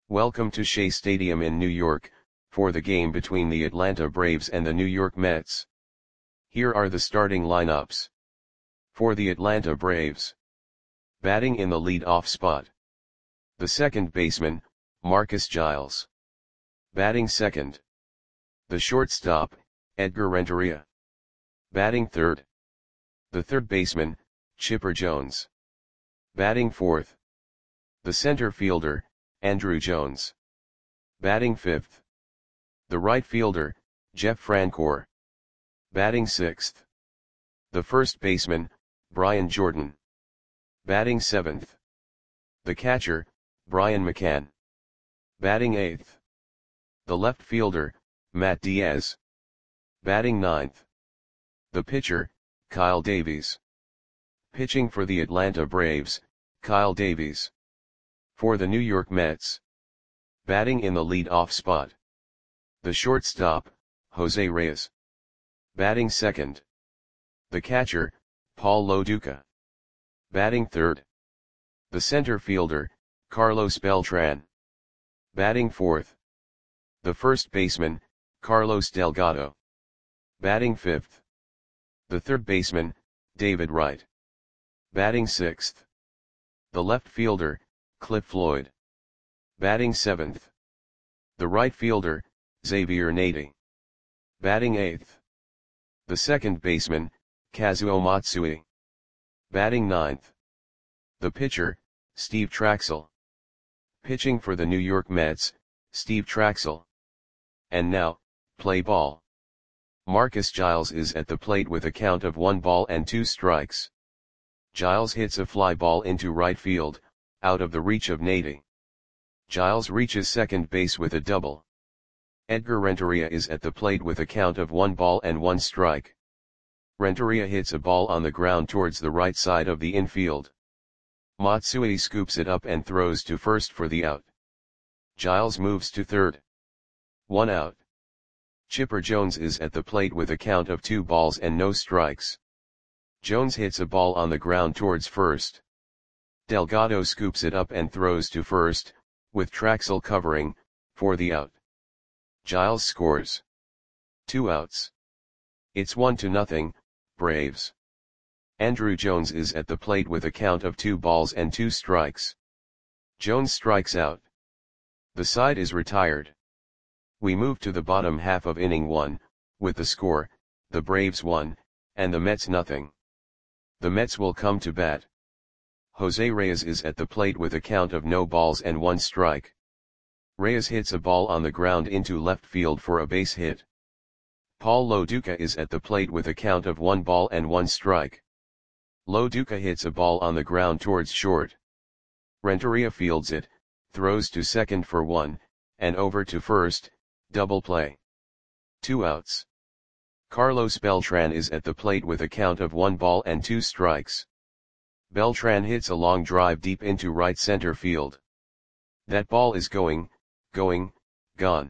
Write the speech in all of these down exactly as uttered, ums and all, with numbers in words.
Welcome to Shea Stadium in New York, for the game between the Atlanta Braves and the New York Mets. Here are the starting lineups. For the Atlanta Braves. Batting in the lead-off spot. The second baseman, Marcus Giles. Batting second. The shortstop, Edgar Renteria. Batting third. The third baseman, Chipper Jones. Batting fourth. The center fielder, Andruw Jones. Batting fifth. The right fielder, Jeff Francoeur. Batting sixth. The first baseman, Brian Jordan. Batting seventh. The catcher, Brian McCann. Batting eighth. The left fielder, Matt Diaz. Batting ninth. The pitcher, Kyle Davies. Pitching for the Atlanta Braves, Kyle Davies. For the New York Mets. Batting in the lead-off spot. The shortstop, Jose Reyes. Batting second. The catcher, Paul Lo Duca. Batting third. The center fielder, Carlos Beltran. Batting fourth. The first baseman, Carlos Delgado. Batting fifth. The third baseman, David Wright. Batting sixth. The left fielder, Cliff Floyd. Batting seventh. The right fielder, Xavier Nady. Batting eighth. The second baseman, Kazuo Matsui. Batting ninth. The pitcher, Steve Trachsel. Pitching for the New York Mets, Steve Trachsel. And now, play ball. Marcus Giles is at the plate with a count of one ball and two strikes. Giles hits a fly ball into right field, out of the reach of Nady. Giles reaches second base with a double. Edgar Renteria is at the plate with a count of one ball and one strike. Renteria hits a ball on the ground towards the right side of the infield. Matsui scoops it up and throws to first for the out. Giles moves to third. One out. Chipper Jones is at the plate with a count of two balls and no strikes. Jones hits a ball on the ground towards first. Delgado scoops it up and throws to first, with Trachsel covering, for the out. Giles scores. Two outs. It's one to nothing, Braves. Andruw Jones is at the plate with a count of two balls and two strikes. Jones strikes out. The side is retired. We move to the bottom half of inning one, with the score, the Braves one, and the Mets nothing. The Mets will come to bat. Jose Reyes is at the plate with a count of no balls and one strike. Reyes hits a ball on the ground into left field for a base hit. Paul Lo Duca is at the plate with a count of one ball and one strike. Lo Duca hits a ball on the ground towards short. Renteria fields it, throws to second for one, and over to first, double play. Two outs. Carlos Beltran is at the plate with a count of one ball and two strikes. Beltran hits a long drive deep into right center field. That ball is going, going, gone.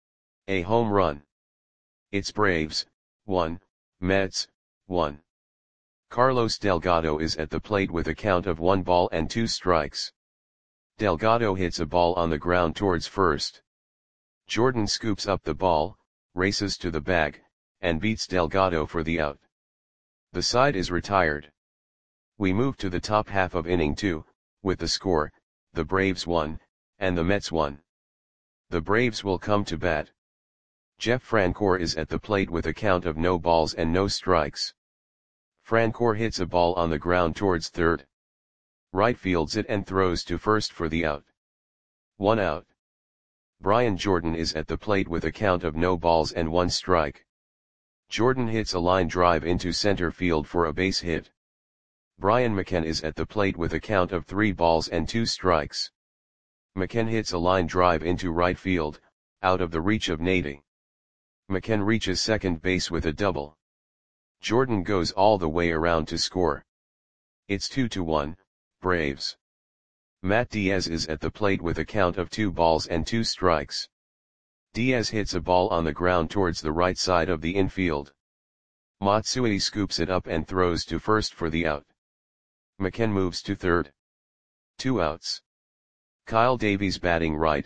A home run. It's Braves, one, Mets, one. Carlos Delgado is at the plate with a count of one ball and two strikes. Delgado hits a ball on the ground towards first. Jordan scoops up the ball, races to the bag, and beats Delgado for the out. The side is retired. We move to the top half of inning two, with the score, the Braves one, and the Mets one. The Braves will come to bat. Jeff Francoeur is at the plate with a count of no balls and no strikes. Francoeur hits a ball on the ground towards third. Right fields it and throws to first for the out. One out. Brian Jordan is at the plate with a count of no balls and one strike. Jordan hits a line drive into center field for a base hit. Brian McCann is at the plate with a count of three balls and two strikes. McCann hits a line drive into right field, out of the reach of Nady. McCann reaches second base with a double. Jordan goes all the way around to score. It's two to one, Braves. Matt Diaz is at the plate with a count of two balls and two strikes. Diaz hits a ball on the ground towards the right side of the infield. Matsui scoops it up and throws to first for the out. McCann moves to third. Two outs. Kyle Davies batting right,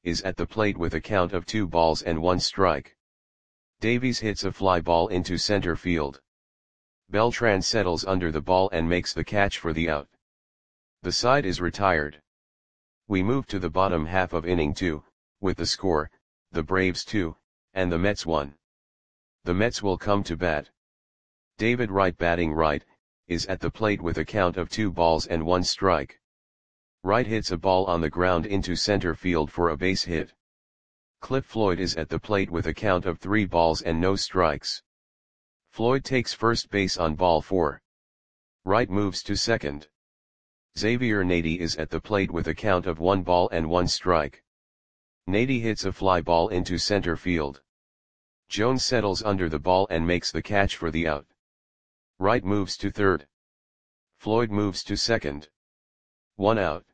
is at the plate with a count of two balls and one strike. Davies hits a fly ball into center field. Beltran settles under the ball and makes the catch for the out. The side is retired. We move to the bottom half of inning two, with the score, the Braves two, and the Mets one. The Mets will come to bat. David Wright, batting right, is at the plate with a count of two balls and one strike. Wright hits a ball on the ground into center field for a base hit. Cliff Floyd is at the plate with a count of three balls and no strikes. Floyd takes first base on ball four. Wright moves to second. Xavier Nady is at the plate with a count of one ball and one strike. Nady hits a fly ball into center field. Jones settles under the ball and makes the catch for the out. Wright moves to third. Floyd moves to second. One out.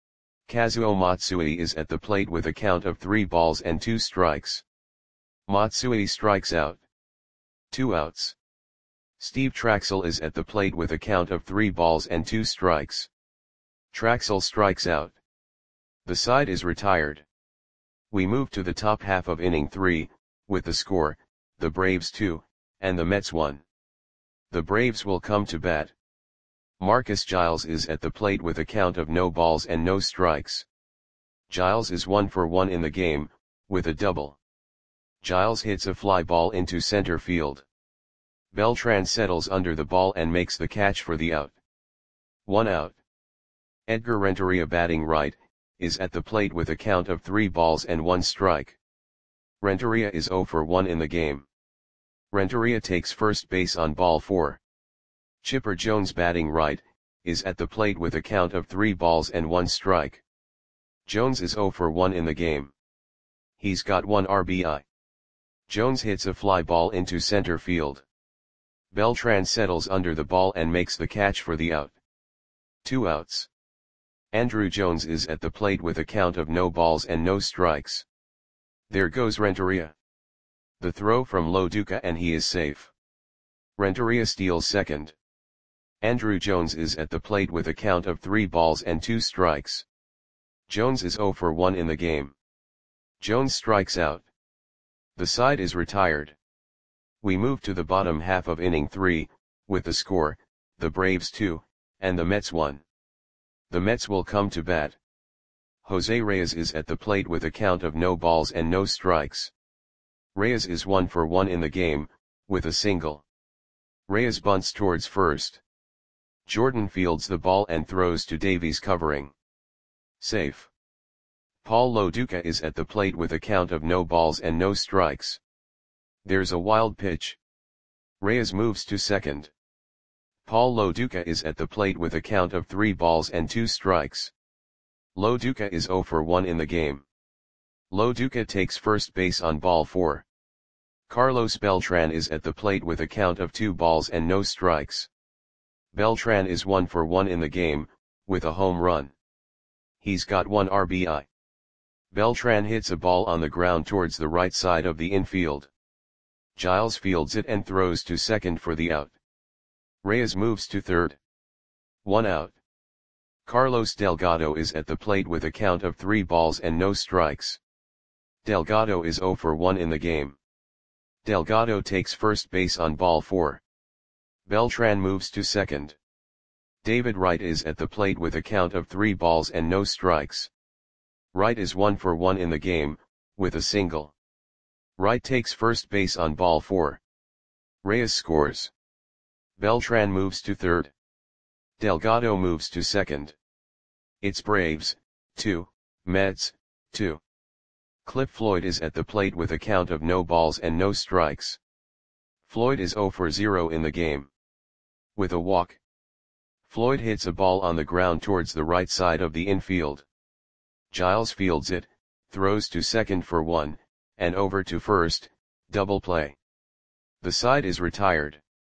Kazuo Matsui is at the plate with a count of three balls and two strikes. Matsui strikes out. Two outs. Steve Traxel is at the plate with a count of three balls and two strikes. Traxel strikes out. The side is retired. We move to the top half of inning three, with the score, the Braves two, and the Mets one. The Braves will come to bat. Marcus Giles is at the plate with a count of no balls and no strikes. Giles is one for one in the game, with a double. Giles hits a fly ball into center field. Beltran settles under the ball and makes the catch for the out. One out. Edgar Renteria, batting right, is at the plate with a count of three balls and one strike. Renteria is zero for one in the game. Renteria takes first base on ball four. Chipper Jones, batting right, is at the plate with a count of three balls and one strike. Jones is zero for one in the game. He's got one R B I. Jones hits a fly ball into center field. Beltran settles under the ball and makes the catch for the out. Two outs. Andruw Jones is at the plate with a count of no balls and no strikes. There goes Renteria. The throw from Lo Duca and he is safe. Renteria steals second. Andruw Jones is at the plate with a count of three balls and two strikes. Jones is zero for one in the game. Jones strikes out. The side is retired. We move to the bottom half of inning three, with the score, the Braves two, and the Mets one. The Mets will come to bat. Jose Reyes is at the plate with a count of no balls and no strikes. Reyes is one for one in the game, with a single. Reyes bunts towards first. Jordan fields the ball and throws to Davies, covering. Safe. Paul Lo Duca is at the plate with a count of no balls and no strikes. There's a wild pitch. Reyes moves to second. Paul Lo Duca is at the plate with a count of three balls and two strikes. Lo Duca is zero for one in the game. Lo Duca takes first base on ball four. Carlos Beltran is at the plate with a count of two balls and no strikes. Beltran is one for one in the game, with a home run. He's got one R B I. Beltran hits a ball on the ground towards the right side of the infield. Giles fields it and throws to second for the out. Reyes moves to third. One out. Carlos Delgado is at the plate with a count of three balls and no strikes. Delgado is zero for one in the game. Delgado takes first base on ball four. Beltran moves to second. David Wright is at the plate with a count of three balls and no strikes. Wright is one for one in the game, with a single. Wright takes first base on ball four. Reyes scores. Beltran moves to third. Delgado moves to second. It's Braves, two, Mets, two. Cliff Floyd is at the plate with a count of no balls and no strikes. Floyd is zero for zero in the game. With a walk. Floyd hits a ball on the ground towards the right side of the infield. Giles fields it, throws to second for one, and over to first, double play. The side is retired.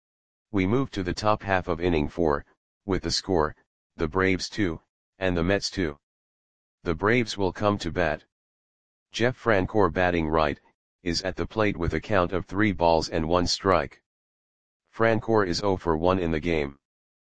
We move to the top half of inning four, with the score, the Braves two, and the Mets two. The Braves will come to bat. Jeff Francoeur, batting right, is at the plate with a count of three balls and one strike. Francoeur is zero for one in the game.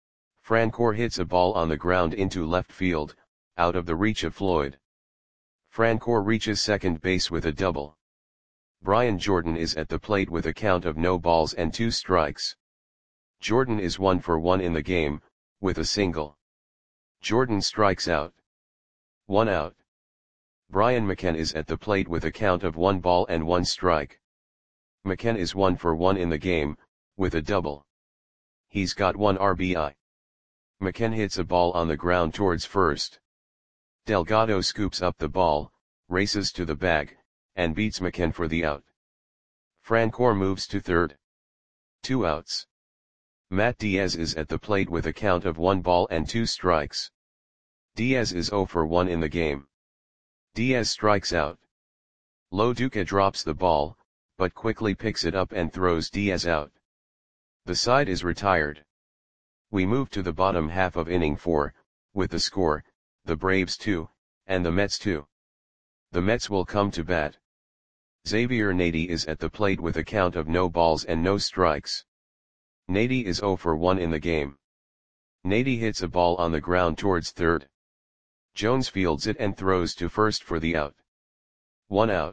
Francoeur hits a ball on the ground into left field, out of the reach of Floyd. Francoeur reaches second base with a double. Brian Jordan is at the plate with a count of no balls and two strikes. Jordan is one for one in the game, with a single. Jordan strikes out. One out. Brian McCann is at the plate with a count of one ball and one strike. McCann is one for one in the game, with a double. He's got one R B I. McCann hits a ball on the ground towards first. Delgado scoops up the ball, races to the bag, and beats McCann for the out. Francoeur moves to third. Two outs. Matt Diaz is at the plate with a count of one ball and two strikes. Diaz is zero for one in the game. Diaz strikes out. Lo Duca drops the ball, but quickly picks it up and throws Diaz out. The side is retired. We move to the bottom half of inning four, with the score, the Braves two, and the Mets two. The Mets will come to bat. Xavier Nady is at the plate with a count of no balls and no strikes. Nady is zero for one in the game. Nady hits a ball on the ground towards third. Jones fields it and throws to first for the out. One out.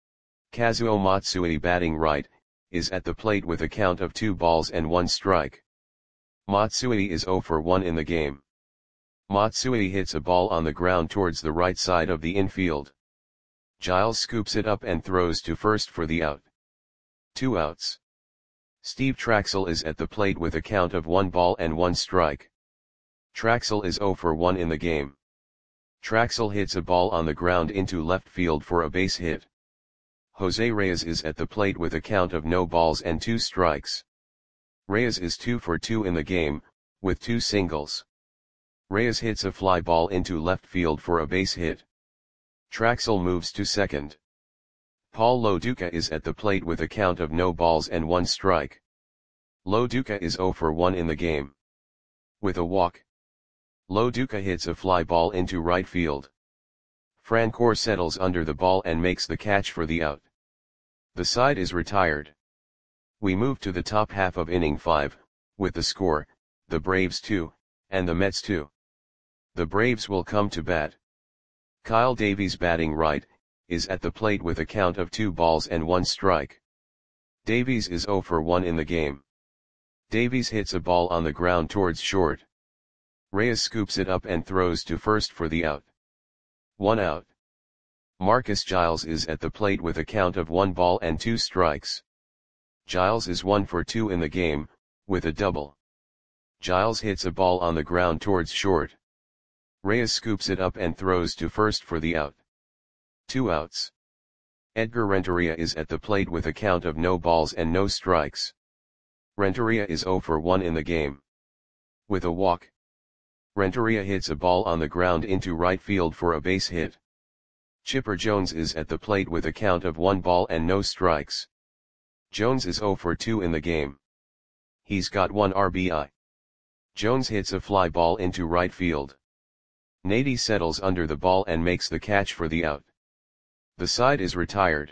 Kazuo Matsui, batting right, is at the plate with a count of two balls and one strike. Matsui is zero for one in the game. Matsui hits a ball on the ground towards the right side of the infield. Giles scoops it up and throws to first for the out. Two outs. Steve Traxel is at the plate with a count of one ball and one strike. Traxel is zero for one in the game. Traxel hits a ball on the ground into left field for a base hit. Jose Reyes is at the plate with a count of no balls and two strikes. Reyes is two for two in the game, with two singles. Reyes hits a fly ball into left field for a base hit. Traxel moves to second. Paul Lo Duca is at the plate with a count of no balls and one strike. Lo Duca is zero for one in the game. With a walk. Lo Duca hits a fly ball into right field. Francoeur settles under the ball and makes the catch for the out. The side is retired. We move to the top half of inning five, with the score, the Braves two, and the Mets two. The Braves will come to bat. Kyle Davies, batting right, is at the plate with a count of two balls and one strike. Davies is zero for one in the game. Davies hits a ball on the ground towards short. Reyes scoops it up and throws to first for the out. One out. Marcus Giles is at the plate with a count of one ball and two strikes. Giles is one for two in the game, with a double. Giles hits a ball on the ground towards short. Reyes scoops it up and throws to first for the out. Two outs. Edgar Renteria is at the plate with a count of no balls and no strikes. Renteria is zero for one in the game. With a walk. Renteria hits a ball on the ground into right field for a base hit. Chipper Jones is at the plate with a count of one ball and no strikes. Jones is zero for two in the game. He's got one R B I. Jones hits a fly ball into right field. Nady settles under the ball and makes the catch for the out. The side is retired.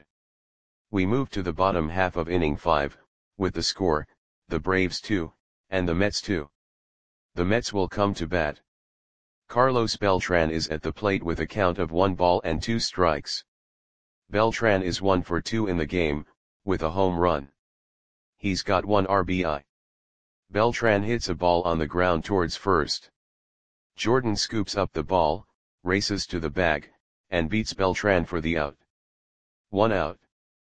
We move to the bottom half of inning five, with the score, the Braves two, and the Mets two. The Mets will come to bat. Carlos Beltran is at the plate with a count of one ball and two strikes. Beltran is one for two in the game, with a home run. He's got one R B I. Beltran hits a ball on the ground towards first. Jordan scoops up the ball, races to the bag, and beats Beltran for the out. One out.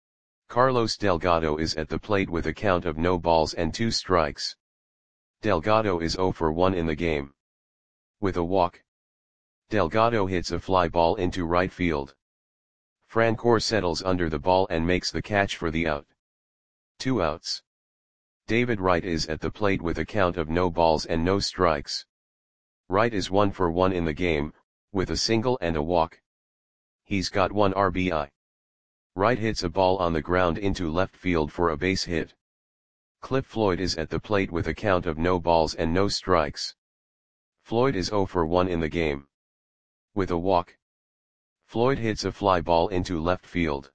Carlos Delgado is at the plate with a count of no balls and two strikes. Delgado is zero for one in the game. With a walk. Delgado hits a fly ball into right field. Francoeur settles under the ball and makes the catch for the out. Two outs. David Wright is at the plate with a count of no balls and no strikes. Wright is one for one in the game, with a single and a walk. He's got one R B I. Wright hits a ball on the ground into left field for a base hit. Cliff Floyd is at the plate with a count of no balls and no strikes. Floyd is zero for one in the game. With a walk. Floyd hits a fly ball into left field.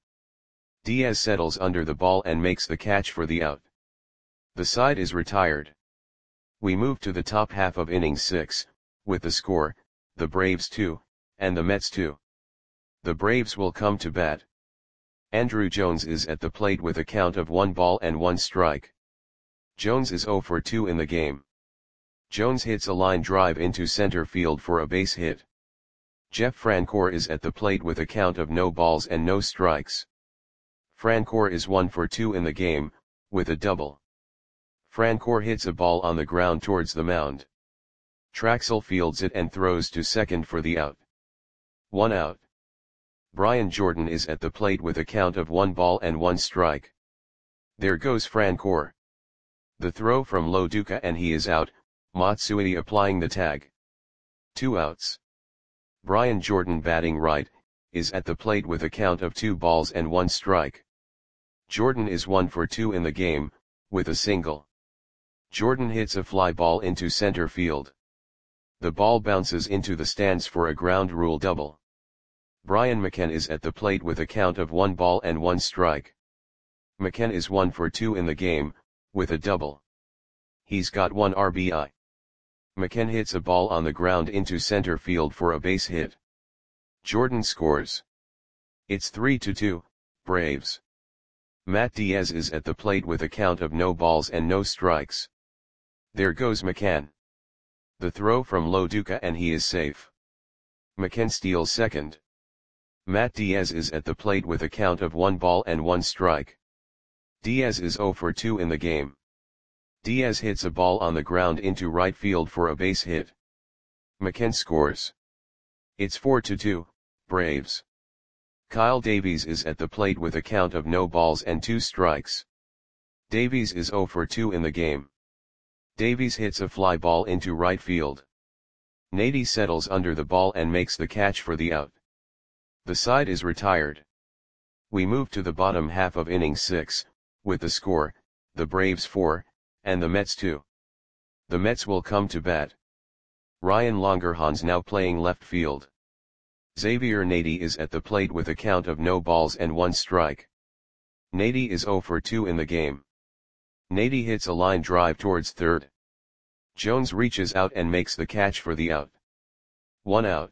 Diaz settles under the ball and makes the catch for the out. The side is retired. We move to the top half of inning six, with the score, the Braves two, and the Mets two. The Braves will come to bat. Andruw Jones is at the plate with a count of one ball and one strike. Jones is zero for two in the game. Jones hits a line drive into center field for a base hit. Jeff Francoeur is at the plate with a count of no balls and no strikes. Francoeur is one for two in the game, with a double. Francoeur hits a ball on the ground towards the mound. Traxel fields it and throws to second for the out. One out. Brian Jordan is at the plate with a count of one ball and one strike. There goes Francoeur. The throw from Lo Duca and he is out, Matsui applying the tag. Two outs. Brian Jordan batting right, is at the plate with a count of two balls and one strike. Jordan is one for two in the game, with a single. Jordan hits a fly ball into center field. The ball bounces into the stands for a ground rule double. Brian McCann is at the plate with a count of one ball and one strike. McCann is one for two in the game, with a double. He's got one R B I. McCann hits a ball on the ground into center field for a base hit. Jordan scores. It's three to two, Braves. Matt Diaz is at the plate with a count of no balls and no strikes. There goes McCann. The throw from Lo Duca and he is safe. McCann steals second. Matt Diaz is at the plate with a count of one ball and one strike. Diaz is zero for two in the game. Diaz hits a ball on the ground into right field for a base hit. McCann scores. It's four to two, Braves. Kyle Davies is at the plate with a count of no balls and two strikes. Davies is zero for two in the game. Davies hits a fly ball into right field. Nady settles under the ball and makes the catch for the out. The side is retired. We move to the bottom half of inning six, with the score, the Braves four, and the Mets two. The Mets will come to bat. Ryan Longerhans now playing left field. Xavier Nady is at the plate with a count of no balls and one strike. Nady is zero for two in the game. Nady hits a line drive towards third. Jones reaches out and makes the catch for the out. One out.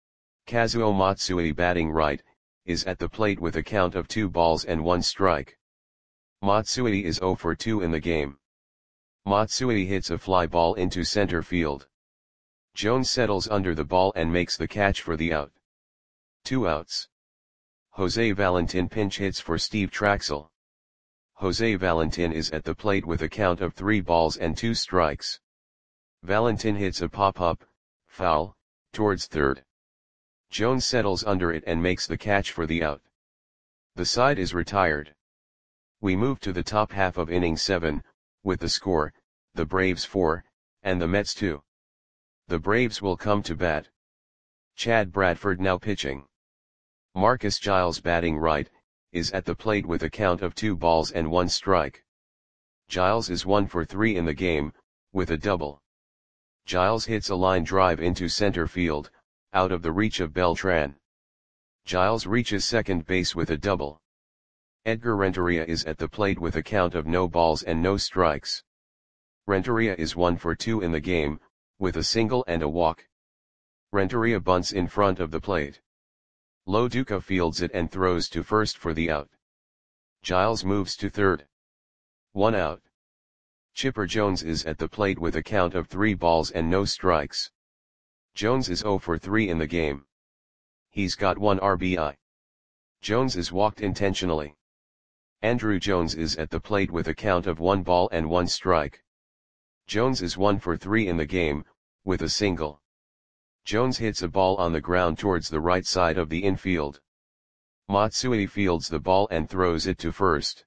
Kazuo Matsui batting right, is at the plate with a count of two balls and one strike. Matsui is zero for two in the game. Matsui hits a fly ball into center field. Jones settles under the ball and makes the catch for the out. Two outs. Jose Valentin pinch hits for Steve Traxel. Jose Valentin is at the plate with a count of three balls and two strikes. Valentin hits a pop-up, foul, towards third. Jones settles under it and makes the catch for the out. The side is retired. We move to the top half of inning seven, with the score, the Braves four, and the Mets two. The Braves will come to bat. Chad Bradford now pitching. Marcus Giles batting right, is at the plate with a count of two balls and one strike. Giles is one for three in the game, with a double. Giles hits a line drive into center field, out of the reach of Beltran. Giles reaches second base with a double. Edgar Renteria is at the plate with a count of no balls and no strikes. Renteria is one for two in the game, with a single and a walk. Renteria bunts in front of the plate. Lo Duca fields it and throws to first for the out. Giles moves to third. One out. Chipper Jones is at the plate with a count of three balls and no strikes. Jones is zero for three in the game. He's got one R B I. Jones is walked intentionally. Andruw Jones is at the plate with a count of one ball and one strike. Jones is one for three in the game, with a single. Jones hits a ball on the ground towards the right side of the infield. Matsui fields the ball and throws it to first.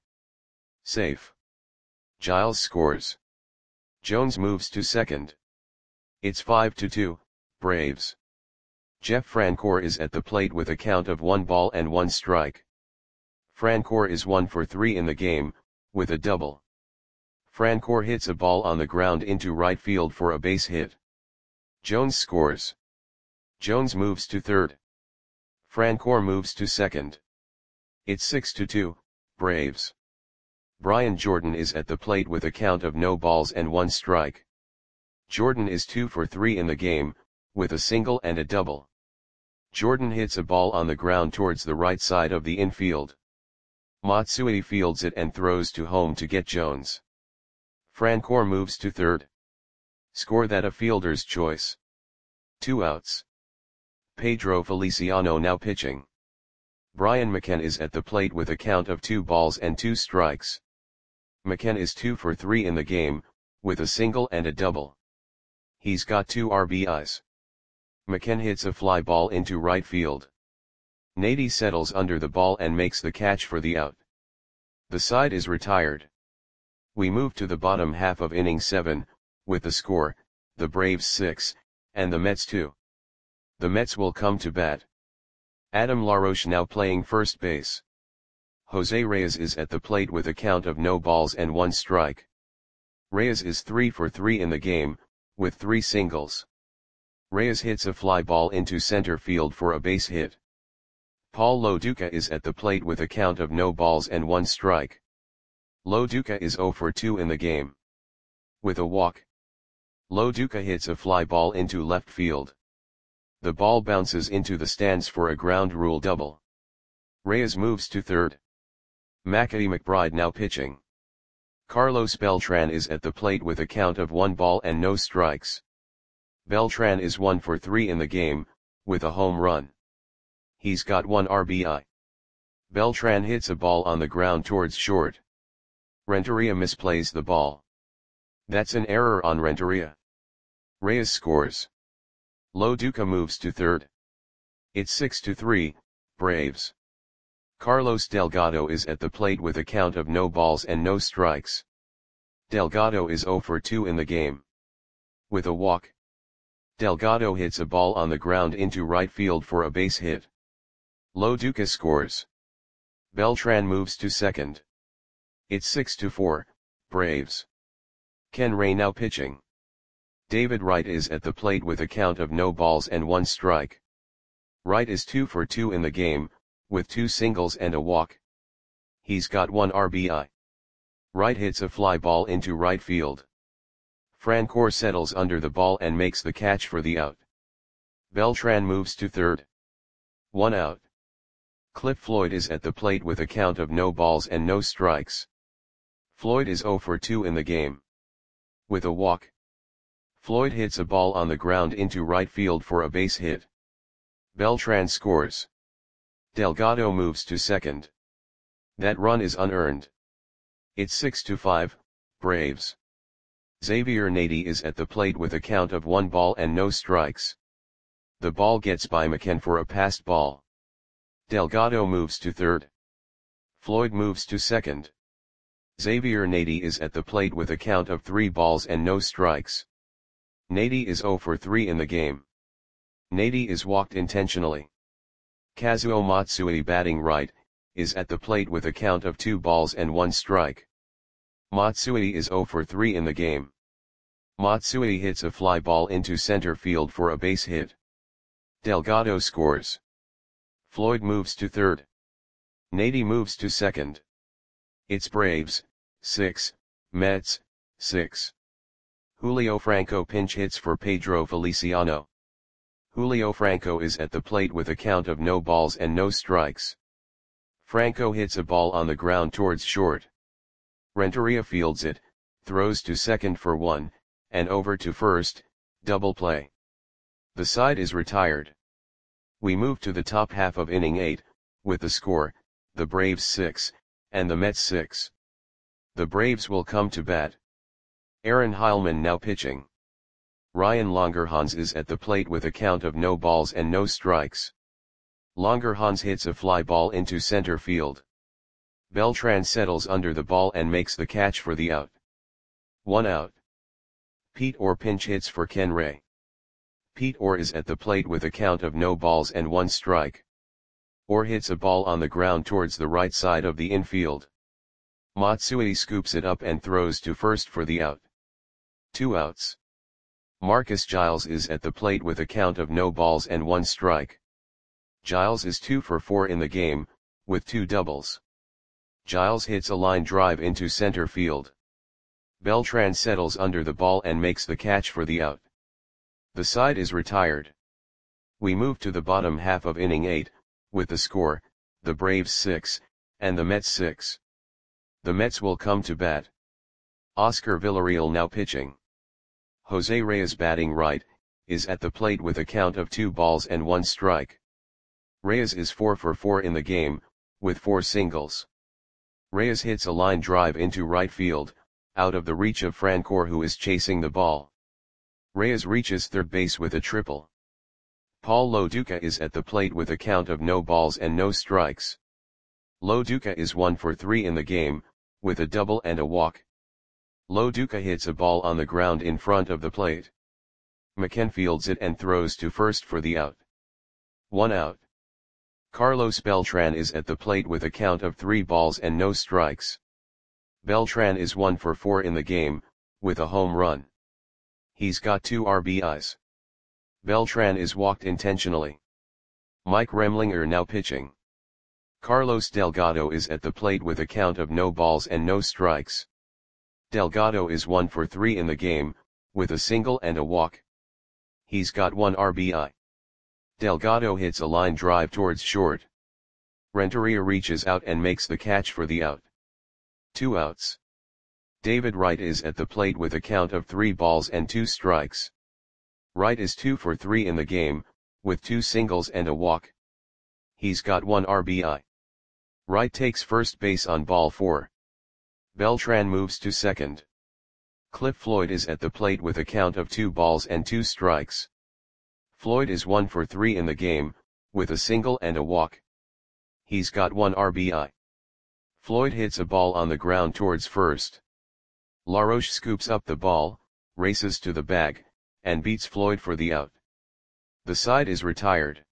Safe. Giles scores. Jones moves to second. It's five to two, Braves. Jeff Francoeur is at the plate with a count of one ball and one strike. Francoeur is one for three in the game, with a double. Francoeur hits a ball on the ground into right field for a base hit. Jones scores. Jones moves to third. Francoeur moves to second. It's six to two, Braves. Brian Jordan is at the plate with a count of no balls and one strike. Jordan is two for three in the game, with a single and a double. Jordan hits a ball on the ground towards the right side of the infield. Matsui fields it and throws to home to get Jones. Francoeur moves to third. Score that a fielder's choice. Two outs. Pedro Feliciano now pitching. Brian McCann is at the plate with a count of two balls and two strikes. McCann is two for three in the game, with a single and a double. He's got two R B Is. McCann hits a fly ball into right field. Nady settles under the ball and makes the catch for the out. The side is retired. We move to the bottom half of inning seven, with the score, the Braves six, and the Mets two. The Mets will come to bat. Adam LaRoche now playing first base. Jose Reyes is at the plate with a count of no balls and one strike. Reyes is three for three in the game, with three singles. Reyes hits a fly ball into center field for a base hit. Paul Lo Duca is at the plate with a count of no balls and one strike. Lo Duca is zero for two in the game. With a walk. Lo Duca hits a fly ball into left field. The ball bounces into the stands for a ground rule double. Reyes moves to third. Mackie McBride now pitching. Carlos Beltran is at the plate with a count of one ball and no strikes. Beltran is one for three in the game, with a home run. He's got one R B I. Beltran hits a ball on the ground towards short. Renteria misplays the ball. That's an error on Renteria. Reyes scores. Lo Duca moves to third. It's six to three, Braves. Carlos Delgado is at the plate with a count of no balls and no strikes. Delgado is zero for two in the game. With a walk. Delgado hits a ball on the ground into right field for a base hit. Lo Duca scores. Beltran moves to second. It's six to four, Braves. Ken Ray now pitching. David Wright is at the plate with a count of no balls and one strike. Wright is two for two in the game, with two singles and a walk. He's got one R B I. Wright hits a fly ball into right field. Francoeur settles under the ball and makes the catch for the out. Beltran moves to third. One out. Cliff Floyd is at the plate with a count of no balls and no strikes. Floyd is zero for two in the game. With a walk. Floyd hits a ball on the ground into right field for a base hit. Beltran scores. Delgado moves to second. That run is unearned. It's six to five, Braves. Xavier Nady is at the plate with a count of one ball and no strikes. The ball gets by McCann for a passed ball. Delgado moves to third. Floyd moves to second. Xavier Nady is at the plate with a count of three balls and no strikes. Nady is zero for three in the game. Nady is walked intentionally. Kazuo Matsui batting right, is at the plate with a count of two balls and one strike. Matsui is zero for three in the game. Matsui hits a fly ball into center field for a base hit. Delgado scores. Floyd moves to third. Nady moves to second. It's Braves, six, Mets, six. Julio Franco pinch hits for Pedro Feliciano. Julio Franco is at the plate with a count of no balls and no strikes. Franco hits a ball on the ground towards short. Renteria fields it, throws to second for one, and over to first, double play. The side is retired. We move to the top half of inning eight, with the score, the Braves six, and the Mets six. The Braves will come to bat. Aaron Heilman now pitching. Ryan Longerhans is at the plate with a count of no balls and no strikes. Longerhans hits a fly ball into center field. Beltran settles under the ball and makes the catch for the out. One out. Pete Orr pinch hits for Ken Ray. Pete Orr is at the plate with a count of no balls and one strike. Orr hits a ball on the ground towards the right side of the infield. Matsui scoops it up and throws to first for the out. Two outs. Marcus Giles is at the plate with a count of no balls and one strike. Giles is two for four in the game, with two doubles. Giles hits a line drive into center field. Beltran settles under the ball and makes the catch for the out. The side is retired. We move to the bottom half of inning eight, with the score, the Braves six, and the Mets six. The Mets will come to bat. Oscar Villarreal now pitching. Jose Reyes batting right, is at the plate with a count of two balls and one strike. Reyes is four for four in the game, with four singles. Reyes hits a line drive into right field, out of the reach of Francoeur, who is chasing the ball. Reyes reaches third base with a triple. Paul Lo Duca is at the plate with a count of no balls and no strikes. Lo Duca is one for three in the game, with a double and a walk. Lo Duca hits a ball on the ground in front of the plate. McKen fields it and throws to first for the out. One out. Carlos Beltran is at the plate with a count of three balls and no strikes. Beltran is one for four in the game, with a home run. He's got two R B Is. Beltran is walked intentionally. Mike Remlinger now pitching. Carlos Delgado is at the plate with a count of no balls and no strikes. Delgado is one for three in the game, with a single and a walk. He's got one R B I. Delgado hits a line drive towards short. Renteria reaches out and makes the catch for the out. Two outs. David Wright is at the plate with a count of three balls and two strikes. Wright is two for three in the game, with two singles and a walk. He's got one R B I. Wright takes first base on ball four. Beltran moves to second. Cliff Floyd is at the plate with a count of two balls and two strikes. Floyd is one for three in the game, with a single and a walk. He's got one R B I. Floyd hits a ball on the ground towards first. LaRoche scoops up the ball, races to the bag, and beats Floyd for the out. The side is retired.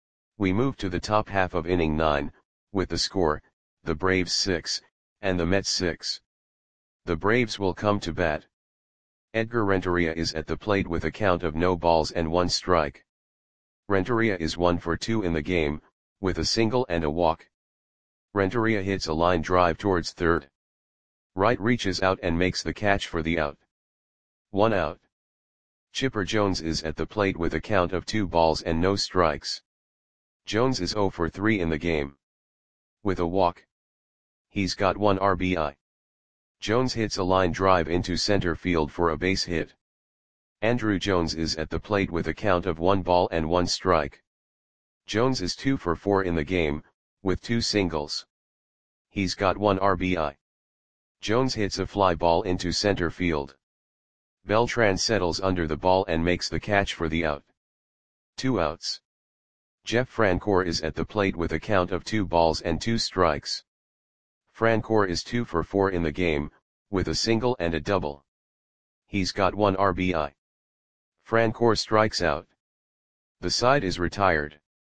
We move to the top half of inning nine, with the score, the Braves six, and the Mets six. The Braves will come to bat. Edgar Renteria is at the plate with a count of no balls and one strike. Renteria is one for two in the game, with a single and a walk. Renteria hits a line drive towards third. Wright reaches out and makes the catch for the out. One out. Chipper Jones is at the plate with a count of two balls and no strikes. Jones is zero for three in the game. With a walk. He's got one R B I. Jones hits a line drive into center field for a base hit. Andruw Jones is at the plate with a count of one ball and one strike. Jones is two for four in the game, with two singles. He's got one R B I. Jones hits a fly ball into center field. Beltran settles under the ball and makes the catch for the out. Two outs. Jeff Francoeur is at the plate with a count of two balls and two strikes. Francoeur is two for four in the game, with a single and a double. He's got one R B I. Francoeur strikes out. The side is retired.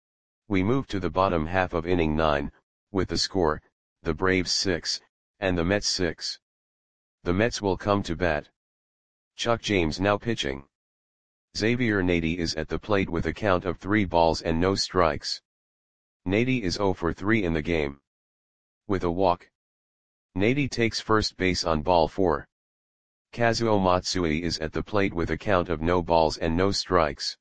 We move to the bottom half of inning nine, with the score, the Braves six, and the Mets six. The Mets will come to bat. Chuck James now pitching. Xavier Nady is at the plate with a count of three balls and no strikes. Nady is zero for three in the game. With a walk. Nady takes first base on ball four. Kazuo Matsui is at the plate with a count of no balls and no strikes.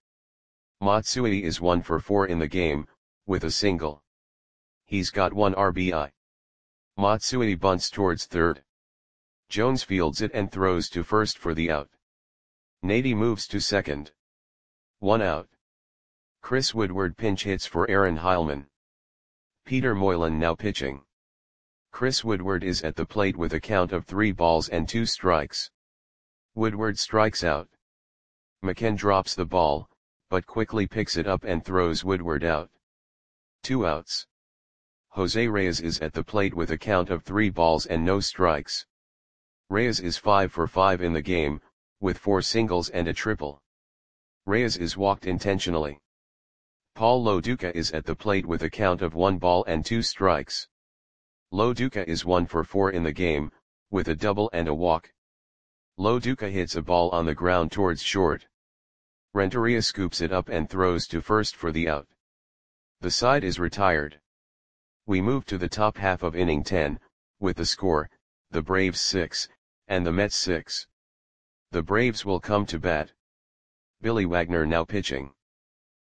Matsui is one for four in the game, with a single. He's got one R B I. Matsui bunts towards third. Jones fields it and throws to first for the out. Nady moves to second. One out. Chris Woodward pinch hits for Aaron Heilman. Peter Moylan now pitching. Chris Woodward is at the plate with a count of three balls and two strikes. Woodward strikes out. McKen drops the ball, but quickly picks it up and throws Woodward out. Two outs. Jose Reyes is at the plate with a count of three balls and no strikes. Reyes is five for five in the game, with four singles and a triple. Reyes is walked intentionally. Paul Lo Duca is at the plate with a count of one ball and two strikes. Lo Duca is one for four in the game, with a double and a walk. Lo Duca hits a ball on the ground towards short. Renteria scoops it up and throws to first for the out. The side is retired. We move to the top half of inning ten, with the score, the Braves six, and the Mets six. The Braves will come to bat. Billy Wagner now pitching.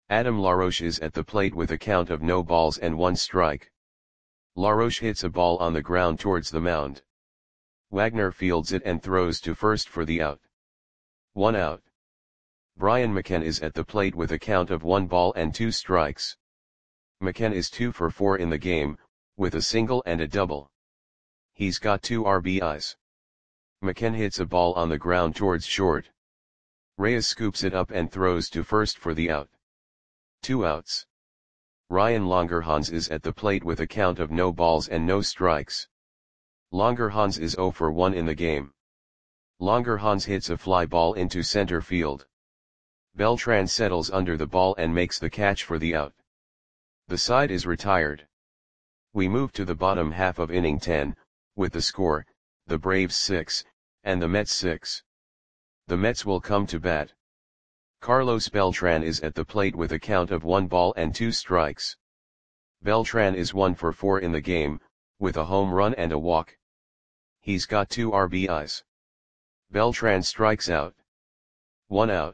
Adam LaRoche is at the plate with a count of no balls and one strike. LaRoche hits a ball on the ground towards the mound. Wagner fields it and throws to first for the out. One out. Brian McKenna is at the plate with a count of one ball and two strikes. McKenna is two for four in the game, with a single and a double. He's got two R B Is. McKenna hits a ball on the ground towards short. Reyes scoops it up and throws to first for the out. Two outs. Ryan Longerhans is at the plate with a count of no balls and no strikes. Longerhans is zero for one in the game. Longerhans hits a fly ball into center field. Beltran settles under the ball and makes the catch for the out. The side is retired. We move to the bottom half of inning ten, with the score, the Braves six, and the Mets six. The Mets will come to bat. Carlos Beltran is at the plate with a count of one ball and two strikes. Beltran is one for four in the game, with a home run and a walk. He's got two R B Is. Beltran strikes out. One out.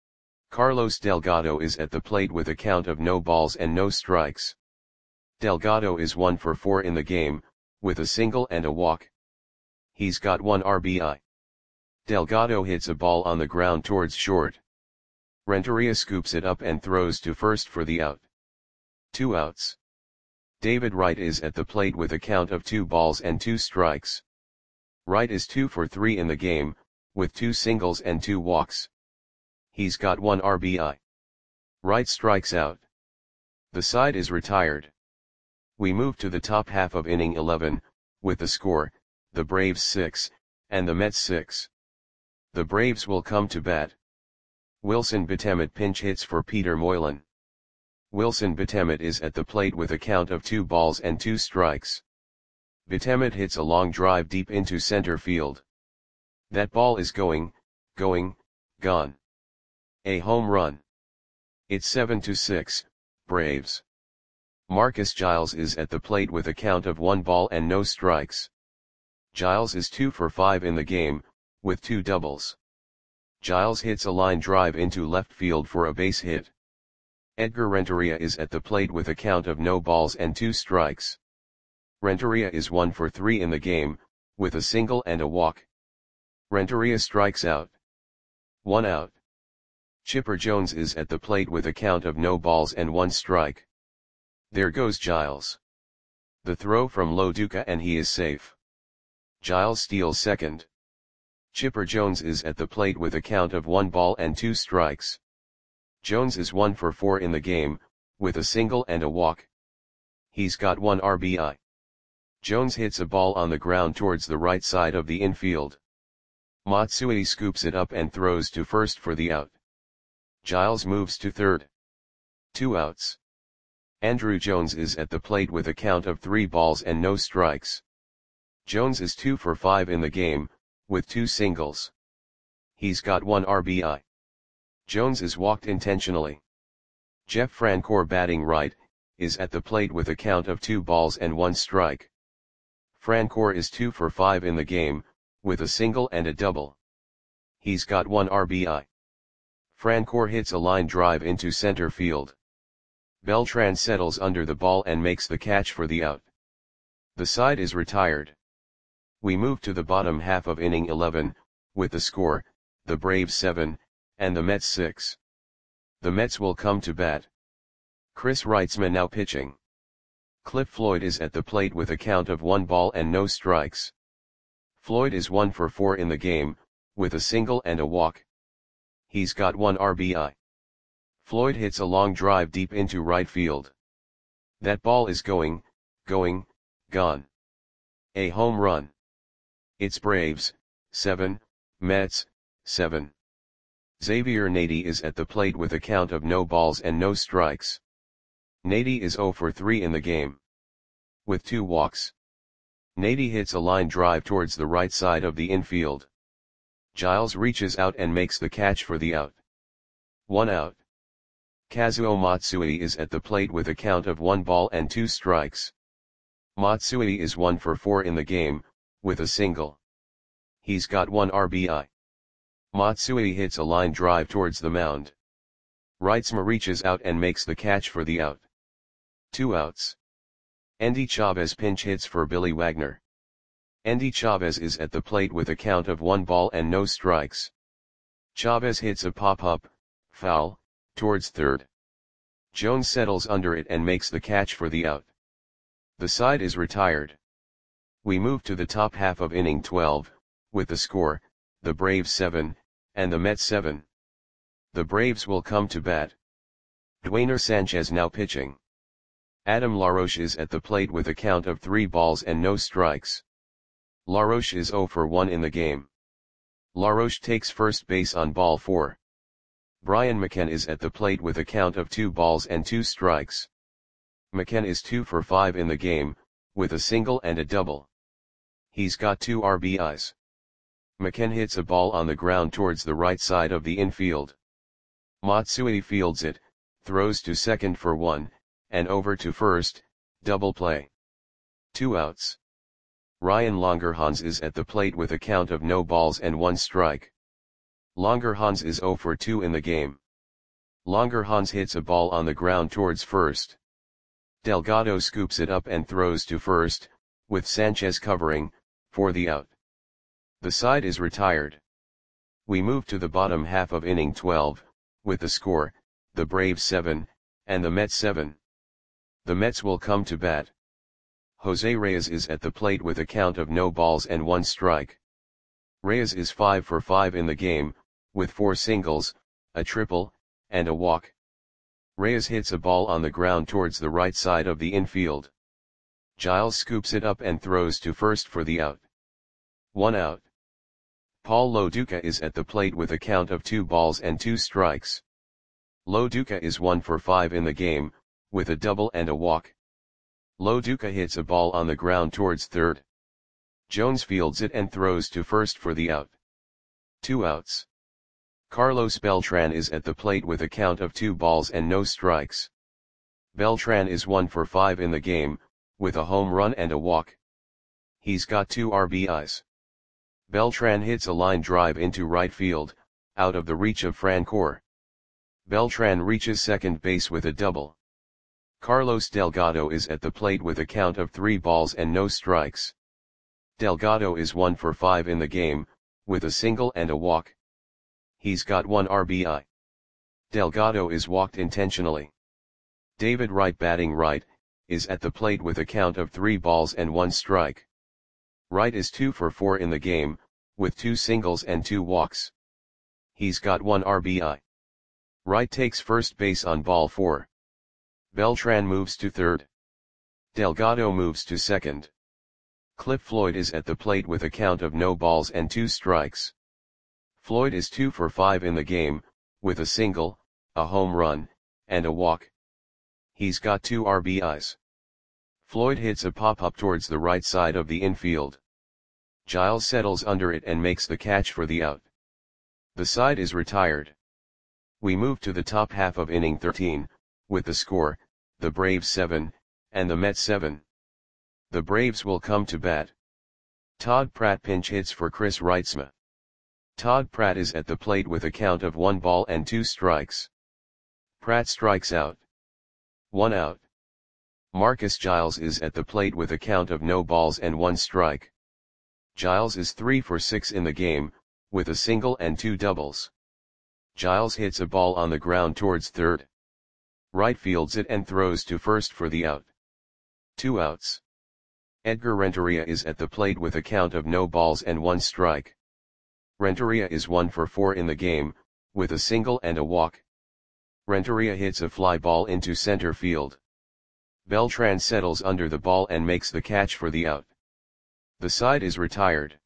Carlos Delgado is at the plate with a count of no balls and no strikes. Delgado is one for four in the game, with a single and a walk. He's got one R B I. Delgado hits a ball on the ground towards short. Renteria scoops it up and throws to first for the out. Two outs. David Wright is at the plate with a count of two balls and two strikes. Wright is two for three in the game, with two singles and two walks. He's got one R B I. Wright strikes out. The side is retired. We move to the top half of inning eleven, with the score, the Braves six, and the Mets six. The Braves will come to bat. Wilson Betemet pinch hits for Peter Moylan. Wilson Betemet is at the plate with a count of two balls and two strikes. Betemet hits a long drive deep into center field. That ball is going, going, gone. A home run. It's seven to six, Braves. Marcus Giles is at the plate with a count of one ball and no strikes. Giles is two for five in the game, with two doubles. Giles hits a line drive into left field for a base hit. Edgar Renteria is at the plate with a count of no balls and two strikes. Renteria is one for three in the game, with a single and a walk. Renteria strikes out. One out. Chipper Jones is at the plate with a count of no balls and one strike. There goes Giles. The throw from Lo Duca and he is safe. Giles steals second. Chipper Jones is at the plate with a count of one ball and two strikes. Jones is one for four in the game, with a single and a walk. He's got one R B I. Jones hits a ball on the ground towards the right side of the infield. Matsui scoops it up and throws to first for the out. Giles moves to third. Two outs. Andrew Jones is at the plate with a count of three balls and no strikes. Jones is two for five in the game, with two singles. He's got one R B I. Jones is walked intentionally. Jeff Francoeur, batting right, is at the plate with a count of two balls and one strike. Francoeur is two for five in the game, with a single and a double. He's got one R B I. Francoeur hits a line drive into center field. Beltran settles under the ball and makes the catch for the out. The side is retired. We move to the bottom half of inning eleven, with the score, the Braves seven, and the Mets six. The Mets will come to bat. Chris Reitzman now pitching. Cliff Floyd is at the plate with a count of one ball and no strikes. Floyd is one for four in the game, with a single and a walk. He's got one R B I. Floyd hits a long drive deep into right field. That ball is going, going, gone. A home run. It's Braves, seven, Mets, seven. Xavier Nady is at the plate with a count of no balls and no strikes. Nady is zero for three in the game. With two walks. Nady hits a line drive towards the right side of the infield. Giles reaches out and makes the catch for the out. One out. Kazuo Matsui is at the plate with a count of one ball and two strikes. Matsui is one for four in the game, with a single. He's got one R B I. Matsui hits a line drive towards the mound. Reitzma reaches out and makes the catch for the out. Two outs. Endy Chavez pinch hits for Billy Wagner. Endy Chavez is at the plate with a count of one ball and no strikes. Chavez hits a pop-up, foul, towards third. Jones settles under it and makes the catch for the out. The side is retired. We move to the top half of inning twelve, with the score, the Braves seven, and the Mets seven. The Braves will come to bat. Dwayner Sanchez now pitching. Adam LaRoche is at the plate with a count of three balls and no strikes. LaRoche is zero for one in the game. LaRoche takes first base on ball four. Brian McCann is at the plate with a count of two balls and two strikes. McCann is two for five in the game, with a single and a double. He's got two R B Is. McCann hits a ball on the ground towards the right side of the infield. Matsui fields it, throws to second for one, and over to first, double play. Two outs. Ryan Longerhans is at the plate with a count of no balls and one strike. Longerhans is zero for two in the game. Longerhans hits a ball on the ground towards first. Delgado scoops it up and throws to first, with Sanchez covering, for the out. The side is retired. We move to the bottom half of inning twelve, with the score, the Braves seven, and the Mets seven. The Mets will come to bat. Jose Reyes is at the plate with a count of no balls and one strike. Reyes is five for five in the game, with four singles, a triple, and a walk. Reyes hits a ball on the ground towards the right side of the infield. Giles scoops it up and throws to first for the out. One out. Paul Lo Duca is at the plate with a count of two balls and two strikes. Lo Duca is one for five in the game, with a double and a walk. Lo Duca hits a ball on the ground towards third. Jones fields it and throws to first for the out. Two outs. Carlos Beltran is at the plate with a count of two balls and no strikes. Beltran is one for five in the game, with a home run and a walk. He's got two R B Is. Beltran hits a line drive into right field, out of the reach of Francoeur. Beltran reaches second base with a double. Carlos Delgado is at the plate with a count of three balls and no strikes. Delgado is one for five in the game, with a single and a walk. He's got one R B I. Delgado is walked intentionally. David Wright, batting right, is at the plate with a count of three balls and one strike. Wright is two for four in the game, with two singles and two walks. He's got one R B I. Wright takes first base on ball four. Beltran moves to third. Delgado moves to second. Cliff Floyd is at the plate with a count of no balls and two strikes. Floyd is two for five in the game, with a single, a home run, and a walk. He's got two R B Is. Floyd hits a pop-up towards the right side of the infield. Giles settles under it and makes the catch for the out. The side is retired. We move to the top half of inning thirteen, with the score, the Braves seven, and the Mets seven. The Braves will come to bat. Todd Pratt pinch hits for Chris Reitzma. Todd Pratt is at the plate with a count of one ball and two strikes. Pratt strikes out. One out. Marcus Giles is at the plate with a count of no balls and one strike. Giles is three for six in the game, with a single and two doubles. Giles hits a ball on the ground towards third. Wright fields it and throws to first for the out. Two outs. Edgar Renteria is at the plate with a count of no balls and one strike. Renteria is one for four in the game, with a single and a walk. Renteria hits a fly ball into center field. Beltran settles under the ball and makes the catch for the out. The side is retired.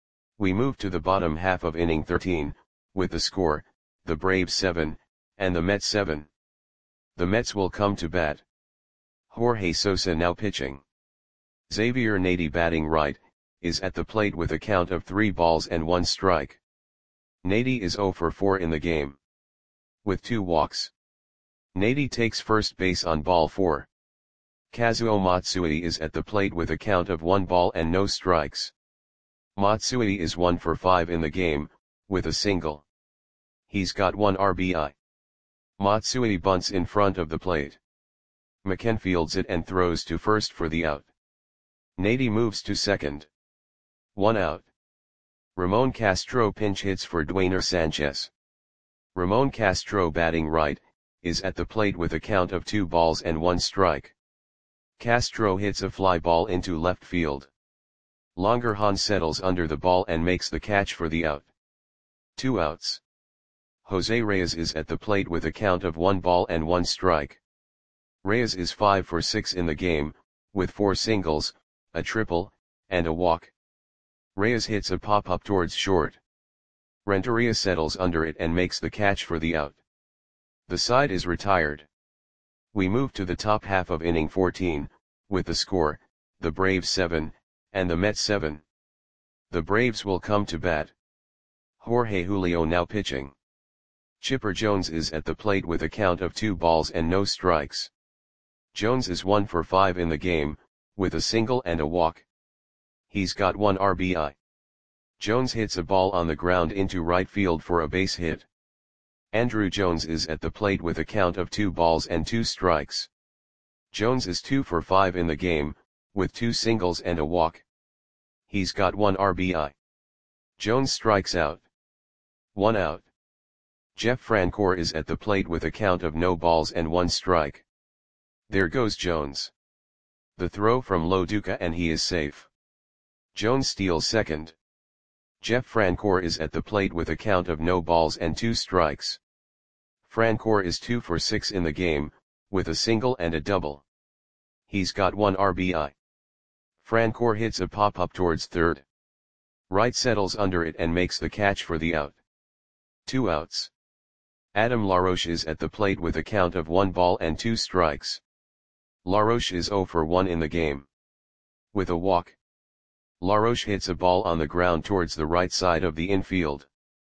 We move to the bottom half of inning thirteen, with the score, the Braves seven, and the Mets seven. The Mets will come to bat. Jorge Sosa now pitching. Xavier Nady, batting right, is at the plate with a count of three balls and one strike. Nady is zero for four in the game, with two walks. Nady takes first base on ball four. Kazuo Matsui is at the plate with a count of one ball and no strikes. Matsui is one for five in the game, with a single. He's got one R B I. Matsui bunts in front of the plate. McKenna fields it and throws to first for the out. Nady moves to second. One out. Ramon Castro pinch hits for Dwayner Sanchez. Ramon Castro, batting right, is at the plate with a count of two balls and one strike. Castro hits a fly ball into left field. Longerhan settles under the ball and makes the catch for the out. Two outs. Jose Reyes is at the plate with a count of one ball and one strike. Reyes is five for six in the game, with four singles, a triple, and a walk. Reyes hits a pop-up towards short. Renteria settles under it and makes the catch for the out. The side is retired. We move to the top half of inning fourteen, with the score, the Braves seven, and the Mets seven. The Braves will come to bat. Jorge Julio now pitching. Chipper Jones is at the plate with a count of two balls and no strikes. Jones is one for five in the game, with a single and a walk. He's got one R B I. Jones hits a ball on the ground into right field for a base hit. Andrew Jones is at the plate with a count of two balls and two strikes. Jones is two for five in the game, with two singles and a walk. He's got one R B I. Jones strikes out. One out. Jeff Francoeur is at the plate with a count of no balls and one strike. There goes Jones. The throw from Lo Duca and he is safe. Jones steals second. Jeff Francoeur is at the plate with a count of no balls and two strikes. Francoeur is two for six in the game, with a single and a double. He's got one R B I. Francoeur hits a pop-up towards third. Wright settles under it and makes the catch for the out. Two outs. Adam LaRoche is at the plate with a count of one ball and two strikes. LaRoche is zero for one in the game. With a walk. LaRoche hits a ball on the ground towards the right side of the infield.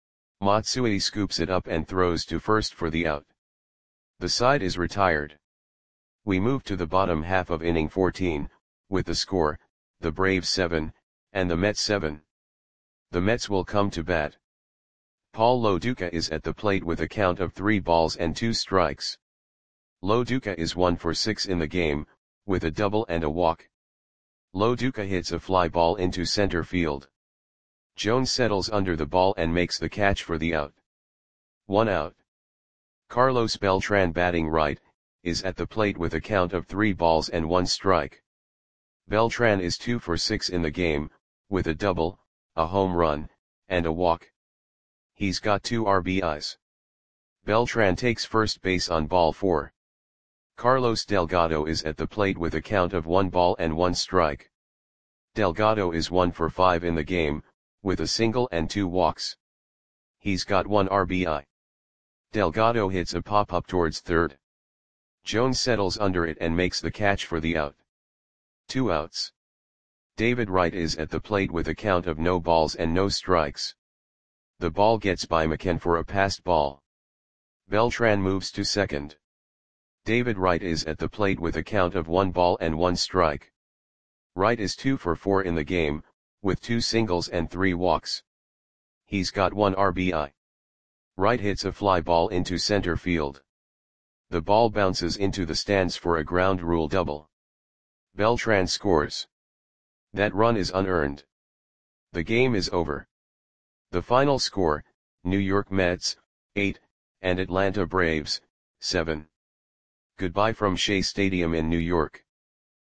Matsui scoops it up and throws to first for the out. The side is retired. We move to the bottom half of inning fourteen, with the score, the Braves seven, and the Mets seven. The Mets will come to bat. Paul Lo Duca is at the plate with a count of three balls and two strikes. Lo Duca is one for six in the game, with a double and a walk. Lo Duca hits a fly ball into center field. Jones settles under the ball and makes the catch for the out. One out. Carlos Beltran, batting right, is at the plate with a count of three balls and one strike. Beltran is two for six in the game, with a double, a home run, and a walk. He's got two R B Is. Beltran takes first base on ball four. Carlos Delgado is at the plate with a count of one ball and one strike. Delgado is one for five in the game, with a single and two walks. He's got one R B I. Delgado hits a pop-up towards third. Jones settles under it and makes the catch for the out. Two outs. David Wright is at the plate with a count of no balls and no strikes. The ball gets by McKenna for a passed ball. Beltran moves to second. David Wright is at the plate with a count of one ball and one strike. Wright is two for four in the game, with two singles and three walks. He's got one R B I. Wright hits a fly ball into center field. The ball bounces into the stands for a ground rule double. Beltran scores. That run is unearned. The game is over. The final score, New York Mets, eight, and Atlanta Braves, seven. Goodbye from Shea Stadium in New York.